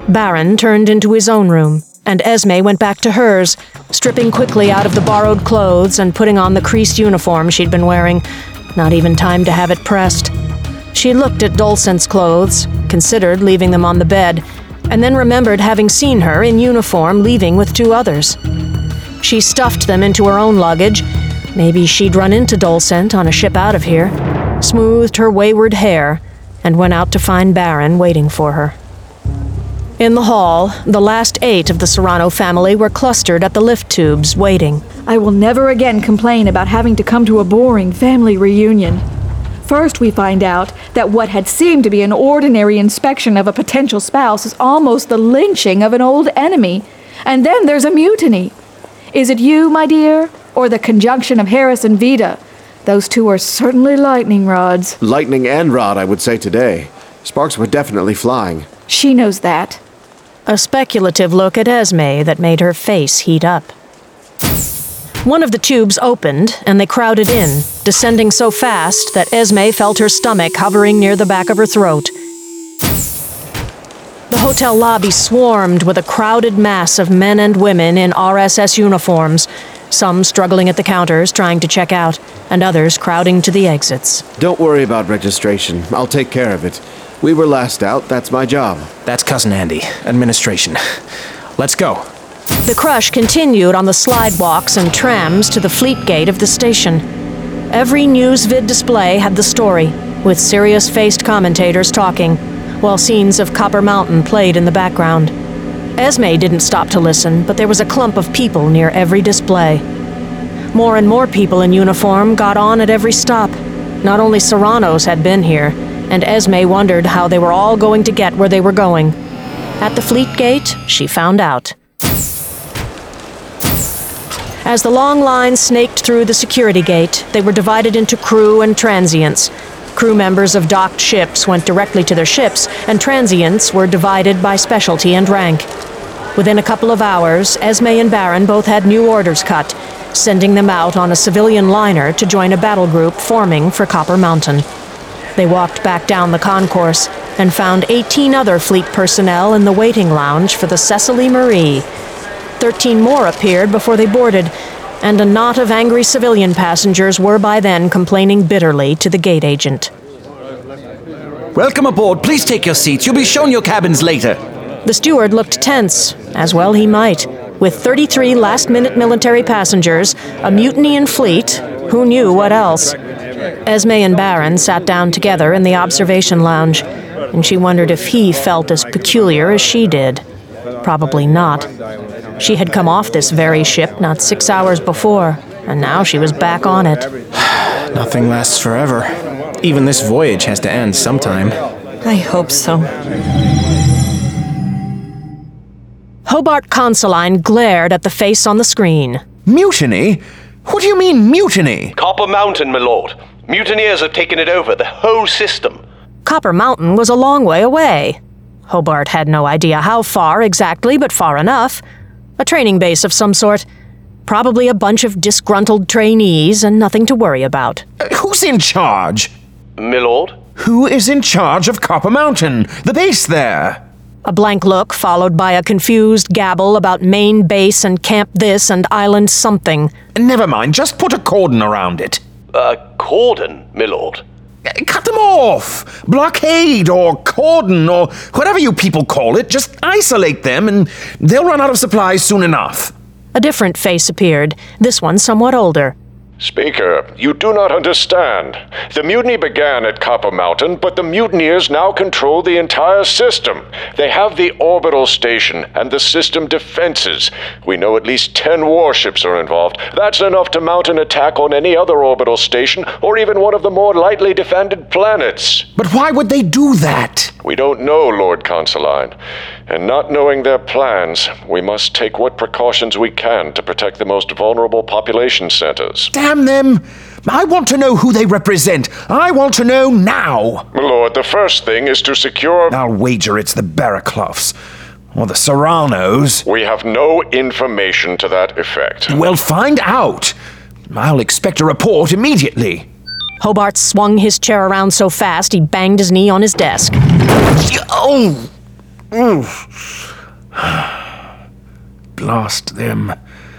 Baron turned into his own room, and Esme went back to hers, stripping quickly out of the borrowed clothes and putting on the creased uniform she'd been wearing. Not even time to have it pressed. She looked at Dulcent's clothes, considered leaving them on the bed, and then remembered having seen her in uniform leaving with 2 others. She stuffed them into her own luggage. Maybe she'd run into Dulcent on a ship out of here, smoothed her wayward hair, and went out to find Baron waiting for her. In the hall, the last 8 of the Serrano family were clustered at the lift tubes, waiting. I will never again complain about having to come to a boring family reunion. First, we find out that what had seemed to be an ordinary inspection of a potential spouse is almost the lynching of an old enemy. And then there's a mutiny. Is it you, my dear, or the conjunction of Harris and Vida? Those 2 are certainly lightning rods. Lightning and rod, I would say today. Sparks were definitely flying. She knows that. A speculative look at Esme that made her face heat up. One of the tubes opened, and they crowded in, descending so fast that Esme felt her stomach hovering near the back of her throat. The hotel lobby swarmed with a crowded mass of men and women in RSS uniforms, some struggling at the counters trying to check out, and others crowding to the exits. Don't worry about registration. I'll take care of it. We were last out. That's my job. That's Cousin Andy, administration. Let's go. The crush continued on the slidewalks and trams to the fleet gate of the station. Every news vid display had the story, with serious-faced commentators talking, while scenes of Copper Mountain played in the background. Esme didn't stop to listen, but there was a clump of people near every display. More and more people in uniform got on at every stop. Not only Serranos had been here, and Esme wondered how they were all going to get where they were going. At the fleet gate, she found out. As the long line snaked through the security gate, they were divided into crew and transients. Crew members of docked ships went directly to their ships, and transients were divided by specialty and rank. Within a couple of hours, Esme and Baron both had new orders cut, sending them out on a civilian liner to join a battle group forming for Copper Mountain. They walked back down the concourse and found 18 other fleet personnel in the waiting lounge for the Cecily Marie. 13 more appeared before they boarded, and a knot of angry civilian passengers were by then complaining bitterly to the gate agent. Welcome aboard. Please take your seats. You'll be shown your cabins later. The steward looked tense, as well he might. With 33 last-minute military passengers, a mutiny in fleet, who knew what else? Esme and Baron sat down together in the observation lounge, and she wondered if he felt as peculiar as she did. Probably not. She had come off this very ship not 6 hours before, and now she was back on it. Nothing lasts forever. Even this voyage has to end sometime. I hope so. Hobart Consoline glared at the face on the screen. Mutiny? What do you mean, mutiny? Copper Mountain, my lord. Mutineers have taken it over, the whole system. Copper Mountain was a long way away. Hobart had no idea how far exactly, but far enough. A training base of some sort. Probably a bunch of disgruntled trainees and nothing to worry about. Who's in charge? My lord? Who is in charge of Copper Mountain, the base there? A blank look followed by a confused gabble about main base and camp this and island something. Never mind, just put a cordon around it. Cordon, my lord? Cut them off! Blockade or cordon or whatever you people call it, just isolate them and they'll run out of supplies soon enough. A different face appeared, this one somewhat older. Speaker, you do not understand. The mutiny began at Copper Mountain, but the mutineers now control the entire system. They have the orbital station and the system defenses. We know at least 10 warships are involved. That's enough to mount an attack on any other orbital station or even one of the more lightly defended planets. But why would they do that? We don't know, Lord Consoline. And not knowing their plans, we must take what precautions we can to protect the most vulnerable population centers. Damn them! I want to know who they represent. I want to know now! My lord, the first thing is to secure... I'll wager it's the Barracloughs. Or the Serranos. We have no information to that effect. Well, find out. I'll expect a report immediately. Hobart swung his chair around so fast he banged his knee on his desk. Oh! Blast them.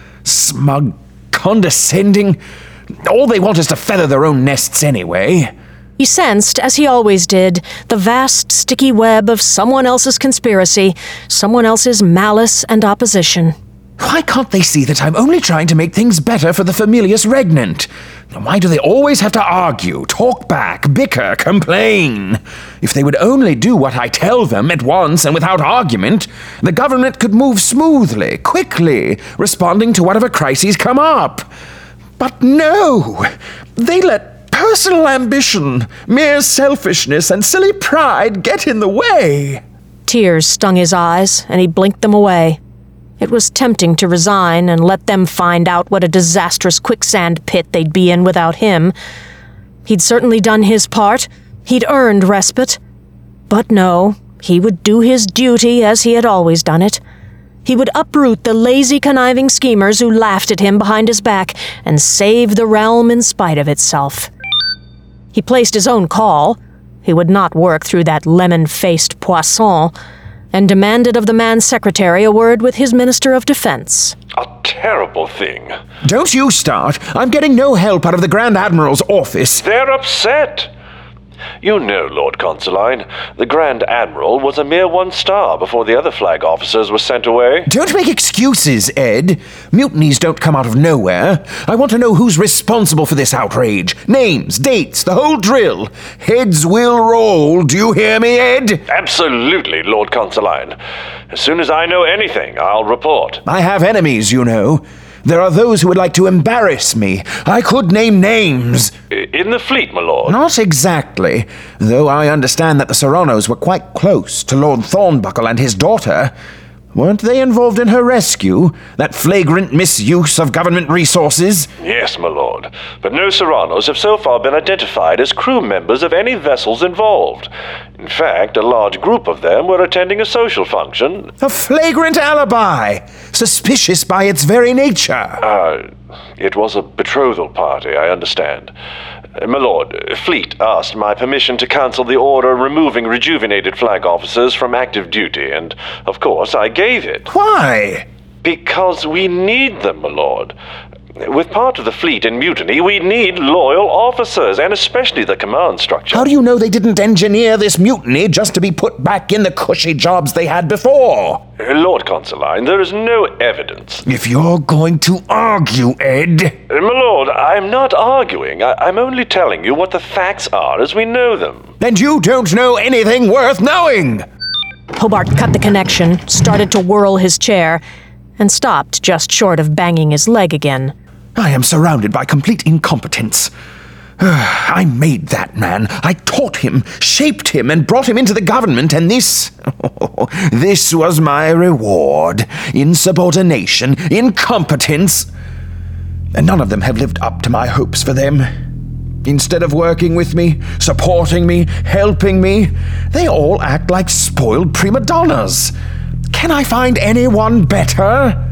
Smug, condescending. All they want is to feather their own nests anyway. He sensed, as he always did, the vast, sticky web of someone else's conspiracy, someone else's malice and opposition. Why can't they see that I'm only trying to make things better for the Familius Regnant? Why do they always have to argue, talk back, bicker, complain? If they would only do what I tell them at once and without argument, the government could move smoothly, quickly, responding to whatever crises come up. But no! They let personal ambition, mere selfishness, and silly pride get in the way. Tears stung his eyes, and he blinked them away. It was tempting to resign and let them find out what a disastrous quicksand pit they'd be in without him. He'd certainly done his part. He'd earned respite. But no, he would do his duty as he had always done it. He would uproot the lazy, conniving schemers who laughed at him behind his back and save the realm in spite of itself. He placed his own call. He would not work through that lemon-faced Poisson, and demanded of the man's secretary a word with his Minister of Defense. A terrible thing. Don't you start. I'm getting no help out of the Grand Admiral's office. They're upset. You know, Lord Consuline, the Grand Admiral was a mere 1 star before the other flag officers were sent away. Don't make excuses, Ed. Mutinies don't come out of nowhere. I want to know who's responsible for this outrage. Names, dates, the whole drill. Heads will roll. Do you hear me, Ed? Absolutely, Lord Consuline. As soon as I know anything, I'll report. I have enemies, you know. There are those who would like to embarrass me. I could name names. In the fleet, my lord? Not exactly, though I understand that the Serranos were quite close to Lord Thornbuckle and his daughter. Weren't they involved in her rescue? That flagrant misuse of government resources? Yes, my lord. But no Serranos have so far been identified as crew members of any vessels involved. In fact, a large group of them were attending a social function. A flagrant alibi! Suspicious by its very nature. It was a betrothal party, I understand. My lord, Fleet asked my permission to cancel the order removing rejuvenated flag officers from active duty, and of course I gave it. Why? Because we need them, my lord. With part of the fleet in mutiny, we need loyal officers, and especially the command structure. How do you know they didn't engineer this mutiny just to be put back in the cushy jobs they had before? Lord Consuline, there is no evidence. If you're going to argue, Ed... My lord, I'm not arguing. I'm only telling you what the facts are as we know them. And you don't know anything worth knowing! Hobart cut the connection, started to whirl his chair, and stopped just short of banging his leg again. I am surrounded by complete incompetence. I made that man. I taught him, shaped him, and brought him into the government, and this... this was my reward. Insubordination, incompetence. And none of them have lived up to my hopes for them. Instead of working with me, supporting me, helping me, they all act like spoiled prima donnas. Can I find anyone better?